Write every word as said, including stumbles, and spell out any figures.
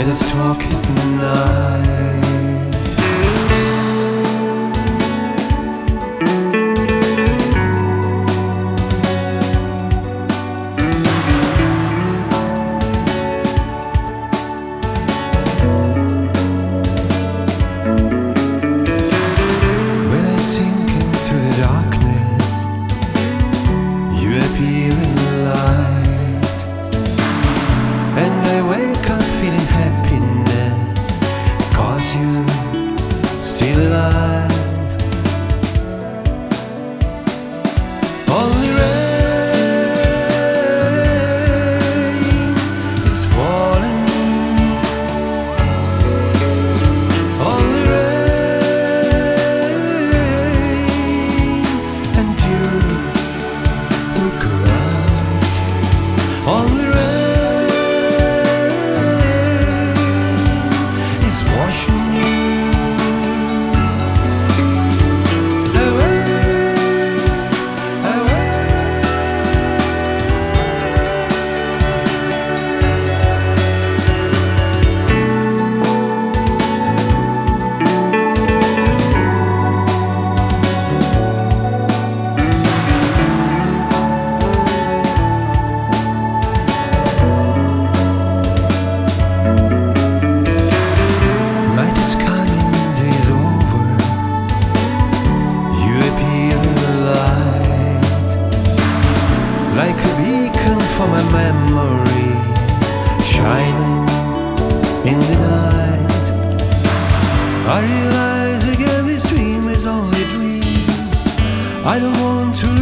Let us talk at night. When I sink into the darkness, you appear in the light, and I wake up feeling happiness, 'cause you're still alive. Only rain is falling, only rain, and you look around. Only rain is washing you away, away. Night is coming, day is over. You appear in the light, like a beacon for my memory, shining in the night. I realize again this dream is only a dream. I don't want to